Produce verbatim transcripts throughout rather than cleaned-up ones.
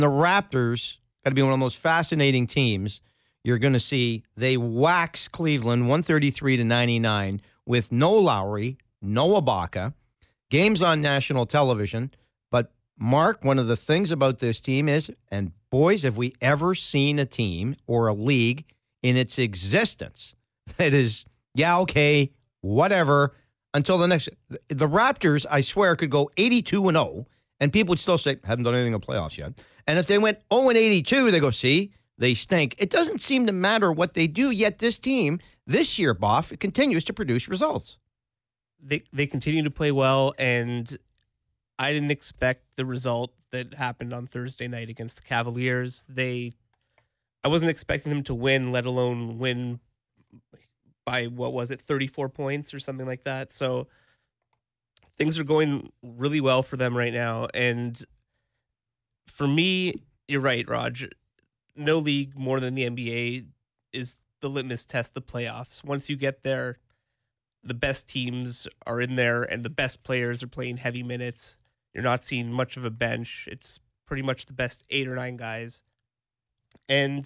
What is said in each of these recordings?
The Raptors got to be one of the most fascinating teams you're going to see. They wax Cleveland one thirty-three to ninety-nine with no Lowry, no Ibaka, games on national television. But, Mark, one of the things about this team is, and boys, have we ever seen a team or a league in its existence that is, yeah, okay, whatever, until the next. The Raptors, I swear, could go eighty-two and oh, and people would still say, haven't done anything in the playoffs yet. And if they went oh and eighty-two, they go, see, they stink. It doesn't seem to matter what they do, yet this team, this year, Boff, it continues to produce results. They they continue to play well, and I didn't expect the result that happened on Thursday night against the Cavaliers. They, I wasn't expecting them to win, let alone win by, what was it, thirty-four points or something like that. So things are going really well for them right now. And for me, you're right, Raj. No league more than the N B A is the litmus test, the playoffs. Once you get there, the best teams are in there and the best players are playing heavy minutes. You're not seeing much of a bench. It's pretty much the best eight or nine guys. And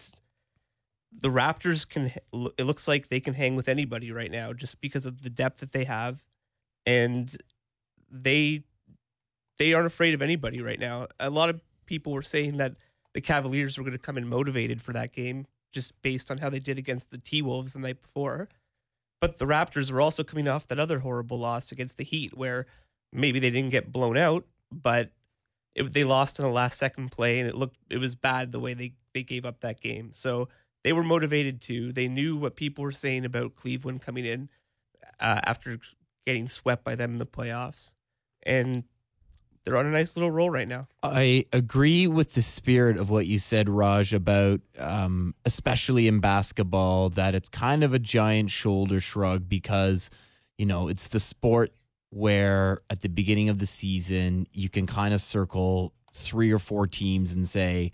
the Raptors can, it looks like they can hang with anybody right now just because of the depth that they have. And they, they aren't afraid of anybody right now. A lot of people were saying that the Cavaliers were going to come in motivated for that game just based on how they did against the T-Wolves the night before. But the Raptors were also coming off that other horrible loss against the Heat where maybe they didn't get blown out, but it, they lost in the last second play, and it looked it was bad the way they, they gave up that game. So they were motivated too. They knew what people were saying about Cleveland coming in uh, after getting swept by them in the playoffs. And they're on a nice little roll right now. I agree with the spirit of what you said, Raj, about um, especially in basketball, that it's kind of a giant shoulder shrug because, you know, it's the sport where at the beginning of the season, you can kind of circle three or four teams and say,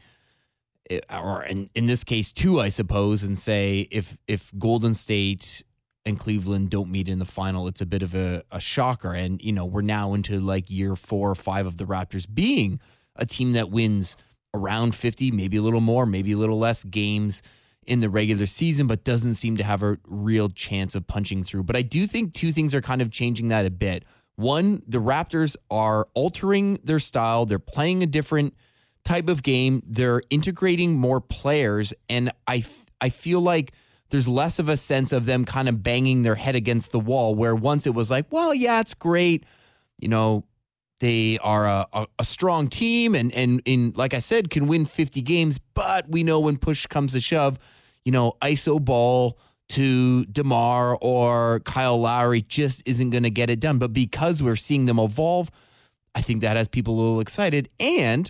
or in, in this case, two, I suppose, and say if if Golden State and Cleveland don't meet in the final, it's a bit of a, a shocker. And, you know, we're now into like year four or five of the Raptors being a team that wins around fifty, maybe a little more, maybe a little less games in the regular season, but doesn't seem to have a real chance of punching through. But I do think two things are kind of changing that a bit. One, the Raptors are altering their style. They're playing a different type of game. They're integrating more players. And I, I feel like there's less of a sense of them kind of banging their head against the wall, where once it was like, well, yeah, it's great. You know, they are a, a, a strong team and, and in, like I said, can win fifty games, but we know when push comes to shove, you know, I S O ball to DeMar or Kyle Lowry just isn't going to get it done. But because we're seeing them evolve, I think that has people a little excited. And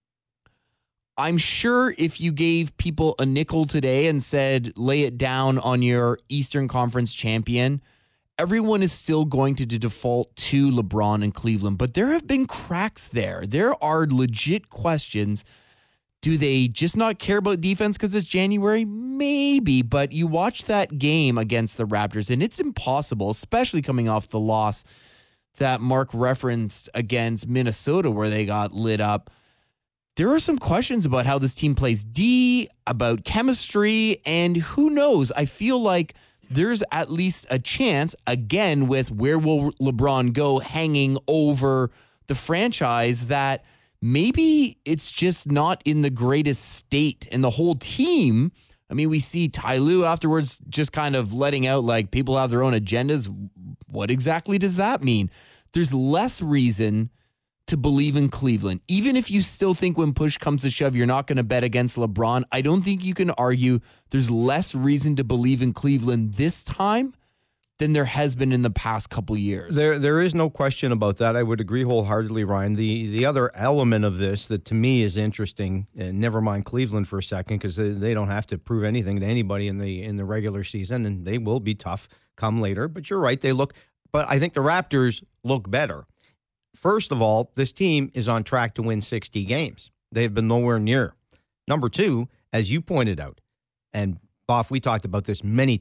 I'm sure if you gave people a nickel today and said, lay it down on your Eastern Conference champion, everyone is still going to default to LeBron and Cleveland. But there have been cracks there. There are legit questions. Do they just not care about defense because it's January? Maybe, but you watch that game against the Raptors, and it's impossible, especially coming off the loss that Mark referenced against Minnesota where they got lit up. There are some questions about how this team plays D, about chemistry, and who knows? I feel like there's at least a chance, again, with where will LeBron go hanging over the franchise, that maybe it's just not in the greatest state. And the whole team, I mean, we see Ty Lue afterwards just kind of letting out like people have their own agendas. What exactly does that mean? There's less reason to believe in Cleveland. Even if you still think when push comes to shove, you're not going to bet against LeBron, I don't think you can argue there's less reason to believe in Cleveland this time than there has been in the past couple years. There, there is no question about that. I would agree wholeheartedly, Ryan. The the other element of this that to me is interesting, and never mind Cleveland for a second, because they, they don't have to prove anything to anybody in the in the regular season, and they will be tough come later. But you're right, they look. But I think the Raptors look better. First of all, this team is on track to win sixty games. They've been nowhere near. Number two, as you pointed out, and Boff, we talked about this many times,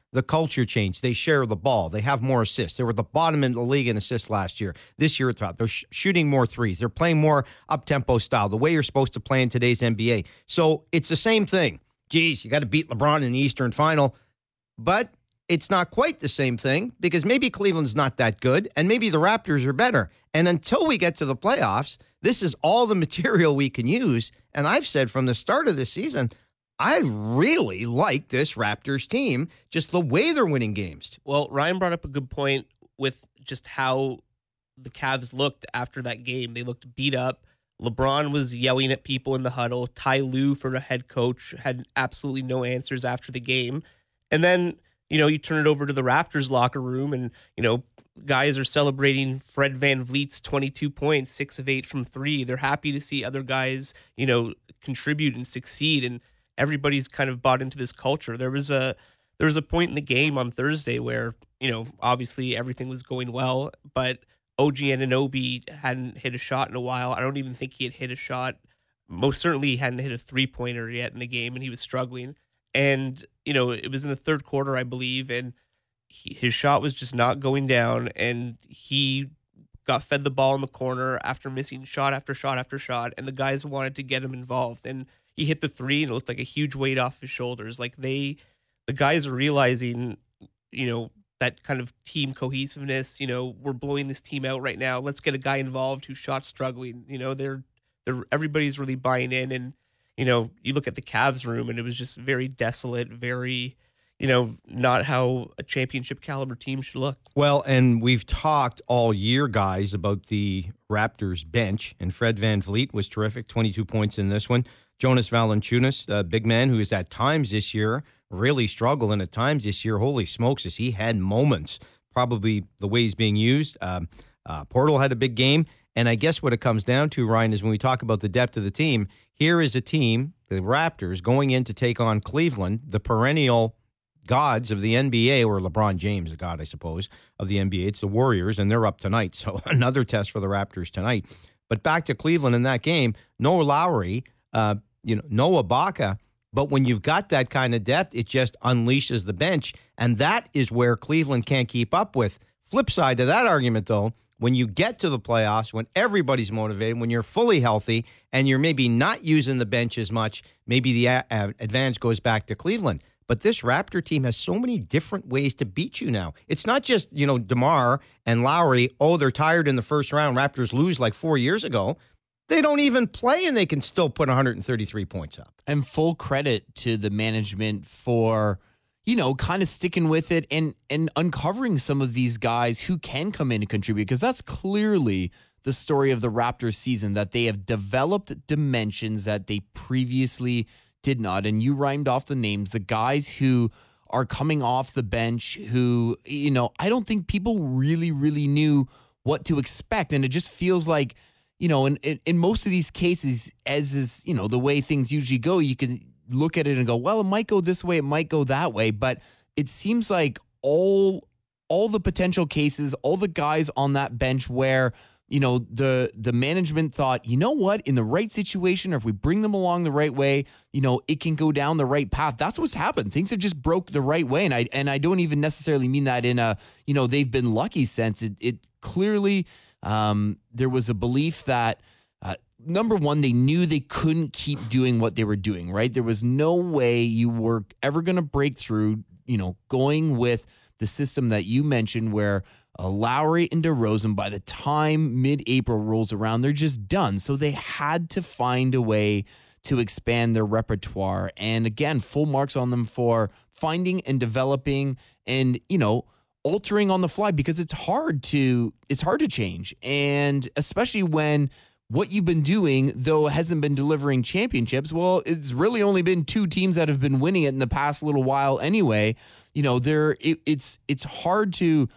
the culture changed. They share the ball. They have more assists. They were at the bottom in the league in assists last year. This year, it's top. They're sh- shooting more threes. They're playing more up-tempo style, the way you're supposed to play in today's N B A. So it's the same thing. Geez, you got to beat LeBron in the Eastern Final. But it's not quite the same thing because maybe Cleveland's not that good and maybe the Raptors are better. And until we get to the playoffs, this is all the material we can use. And I've said from the start of the season, I really like this Raptors team, just the way they're winning games. Well, Ryan brought up a good point with just how the Cavs looked after that game. They looked beat up. LeBron was yelling at people in the huddle. Ty Lue, for the head coach, had absolutely no answers after the game. And then, you know, you turn it over to the Raptors locker room and, you know, guys are celebrating Fred VanVleet's twenty-two points, six of eight from three. They're happy to see other guys, you know, contribute and succeed. And everybody's kind of bought into this culture. There was a there was a point in the game on Thursday where, you know, obviously everything was going well, but O G Anunoby hadn't hit a shot in a while. I don't even think he had hit a shot. Most certainly he hadn't hit a three-pointer yet in the game, and he was struggling. And, you know, it was in the third quarter, I believe, and he, his shot was just not going down, and he got fed the ball in the corner after missing shot after shot after shot, and the guys wanted to get him involved. And he hit the three, and it looked like a huge weight off his shoulders. Like they, the guys are realizing, you know, that kind of team cohesiveness. You know, we're blowing this team out right now. Let's get a guy involved who's shot struggling. You know, they're they're everybody's really buying in. And you know, you look at the Cavs room, and it was just very desolate, very, you know, not how a championship caliber team should look. Well, and we've talked all year, guys, about the Raptors bench, and Fred VanVleet was terrific, twenty-two points in this one. Jonas Valanciunas, a big man who is at times this year really struggling at times this year. Holy smokes, as he had moments, probably the way he's being used. Um, uh, Portal had a big game. And I guess what it comes down to, Ryan, is when we talk about the depth of the team, here is a team, the Raptors, going in to take on Cleveland, the perennial gods of the N B A, or LeBron James, the god, I suppose, of the N B A. It's the Warriors, and they're up tonight. So another test for the Raptors tonight. But back to Cleveland in that game, no Lowry, uh, you know, no Ibaka. But when you've got that kind of depth, it just unleashes the bench. And that is where Cleveland can't keep up with. Flip side to that argument, though, when you get to the playoffs, when everybody's motivated, when you're fully healthy, and you're maybe not using the bench as much, maybe the a- a- advantage goes back to Cleveland. But this Raptor team has so many different ways to beat you now. It's not just, you know, DeMar and Lowry, oh, they're tired in the first round. Raptors lose like four years ago. They don't even play, and they can still put one hundred thirty-three points up. And full credit to the management for, you know, kind of sticking with it and and uncovering some of these guys who can come in and contribute, because that's clearly the story of the Raptors season, that they have developed dimensions that they previously did not. And you rhymed off the names, the guys who are coming off the bench who, you know, I don't think people really, really knew what to expect. And it just feels like, you know, in, in, in most of these cases, as is, you know, the way things usually go, you can look at it and go, well, it might go this way, it might go that way. But it seems like all all the potential cases, all the guys on that bench where, you know, the the management thought, you know what, in the right situation, or if we bring them along the right way, you know, it can go down the right path. That's what's happened. Things have just broke the right way. And I and I don't even necessarily mean that in a, you know, they've been lucky sense. It, it clearly... Um, there was a belief that, uh, number one, they knew they couldn't keep doing what they were doing, right? There was no way you were ever going to break through, you know, going with the system that you mentioned where uh, Lowry and DeRozan, by the time mid-April rolls around, they're just done. So they had to find a way to expand their repertoire. And again, full marks on them for finding and developing and, you know, altering on the fly, because it's hard to it's hard to change, and especially when what you've been doing, though, hasn't been delivering championships. Well, it's really only been two teams that have been winning it in the past little while anyway. You know, there it, it's it's hard to,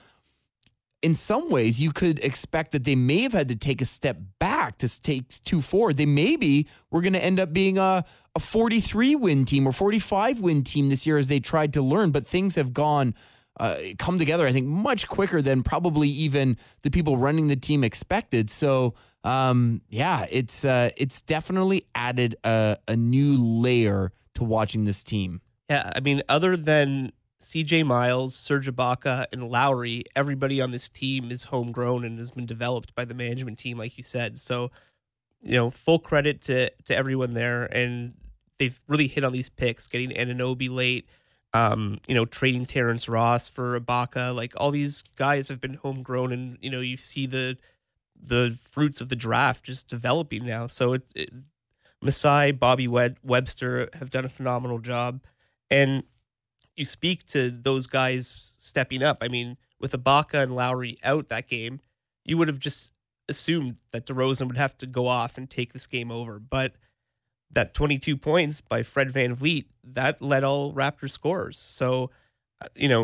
in some ways, you could expect that they may have had to take a step back to take two forward. They maybe were going to end up being a a forty-three win team or forty-five win team this year as they tried to learn, but things have gone Uh, come together, I think, much quicker than probably even the people running the team expected. So, um, yeah, it's uh, it's definitely added a, a new layer to watching this team. Yeah, I mean, other than C J Miles, Serge Ibaka, and Lowry, everybody on this team is homegrown and has been developed by the management team, like you said. So, you know, full credit to to everyone there, and they've really hit on these picks, getting Anunoby late, um, you know, trading Terrence Ross for Ibaka. Like, all these guys have been homegrown, and, you know, you see the the fruits of the draft just developing now. So it, it Masai, Bobby Wed- Webster have done a phenomenal job, and you speak to those guys stepping up. I mean, with Ibaka and Lowry out that game, you would have just assumed that DeRozan would have to go off and take this game over. But that twenty-two points by Fred VanVleet, that led all Raptors scorers. So, you know,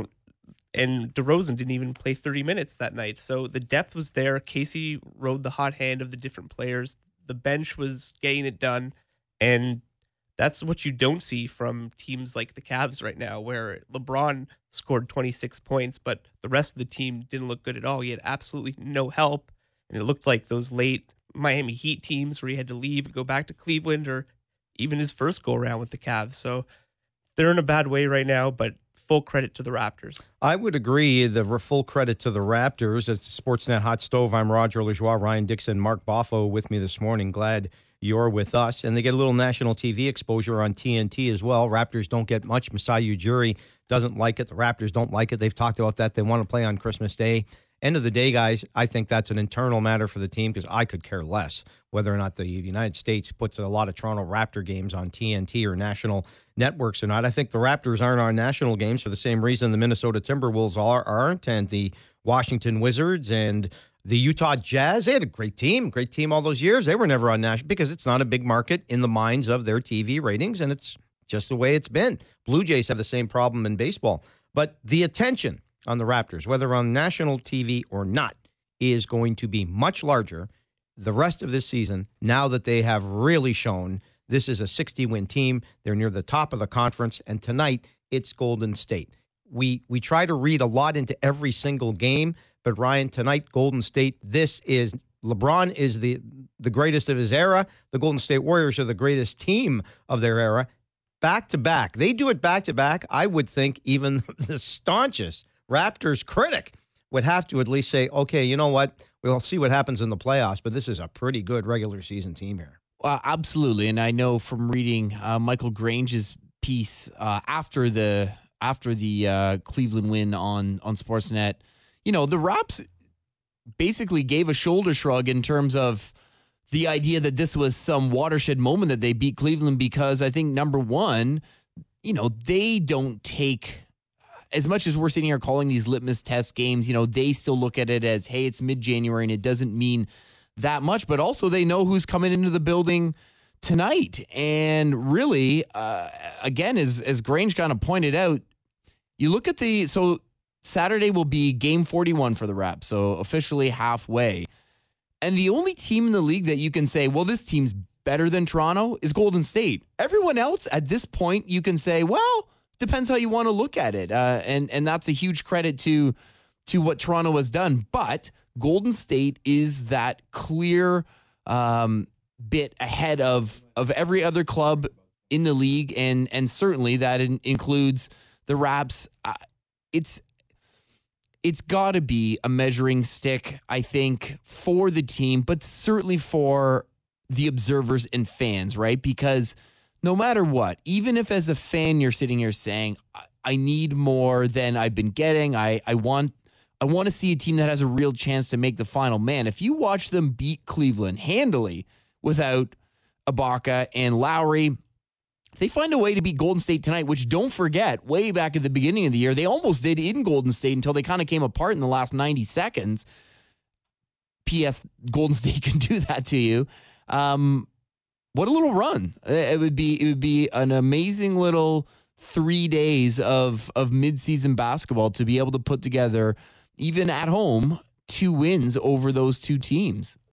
and DeRozan didn't even play thirty minutes that night. So the depth was there. Casey rode the hot hand of the different players. The bench was getting it done. And that's what you don't see from teams like the Cavs right now, where LeBron scored twenty-six points, but the rest of the team didn't look good at all. He had absolutely no help. And it looked like those late Miami Heat teams where he had to leave and go back to Cleveland, or even his first go around with the Cavs. So they're in a bad way right now, but full credit to the Raptors. I would agree. The full credit to the Raptors. It's Sportsnet Hot Stove. I'm Roger Lajoie, Ryan Dixon, Mark Boffo with me this morning. Glad you're with us. And they get a little national T V exposure on T N T as well. Raptors don't get much. Masai Ujiri doesn't like it. The Raptors don't like it. They've talked about that. They want to play on Christmas Day. End of the day, guys, I think that's an internal matter for the team, because I could care less whether or not the United States puts a lot of Toronto Raptor games on T N T or national networks or not. I think the Raptors aren't on national games for the same reason the Minnesota Timberwolves are, aren't, and the Washington Wizards and the Utah Jazz. They had a great team, great team all those years. They were never on national because it's not a big market in the minds of their T V ratings, and it's just the way it's been. Blue Jays have the same problem in baseball. But the attention on the Raptors, whether on national T V or not, is going to be much larger the rest of this season now that they have really shown this is a sixty-win team. They're near the top of the conference, and tonight it's Golden State. We we try to read a lot into every single game, but Ryan, tonight, Golden State, this is LeBron is the, the greatest of his era. The Golden State Warriors are the greatest team of their era. Back to back. They do it back to back. I would think even the staunchest Raptors critic would have to at least say, okay, you know what? We'll see what happens in the playoffs, but this is a pretty good regular season team here. Uh, absolutely. And I know from reading uh, Michael Grange's piece uh, after the after the uh, Cleveland win on, on Sportsnet, you know, the Raps basically gave a shoulder shrug in terms of the idea that this was some watershed moment that they beat Cleveland, because I think, number one, you know, they don't take, as much as we're sitting here calling these litmus test games, you know, they still look at it as, hey, it's mid-January and it doesn't mean that much, but also they know who's coming into the building tonight. And really, uh, again, as, as Grange kind of pointed out, you look at the, so Saturday will be game forty-one for the Raps, so officially halfway. And the only team in the league that you can say, well, this team's better than Toronto is Golden State. Everyone else at this point, you can say, well, depends how you want to look at it. Uh, and, and that's a huge credit to, to what Toronto has done. But Golden State is that clear um, bit ahead of, of every other club in the league. And, and certainly that in, includes the Raps. Uh, it's, It's got to be a measuring stick, I think, for the team, but certainly for the observers and fans, right? Because no matter what, even if as a fan you're sitting here saying, I, I need more than I've been getting, I, I want I want to see a team that has a real chance to make the final. Man, if you watch them beat Cleveland handily without Ibaka and Lowry, they find a way to beat Golden State tonight, which, don't forget, way back at the beginning of the year, they almost did in Golden State until they kind of came apart in the last ninety seconds. P S. Golden State can do that to you. Um, what a little run. It would be it would be an amazing little three days of, of midseason basketball to be able to put together, even at home, two wins over those two teams.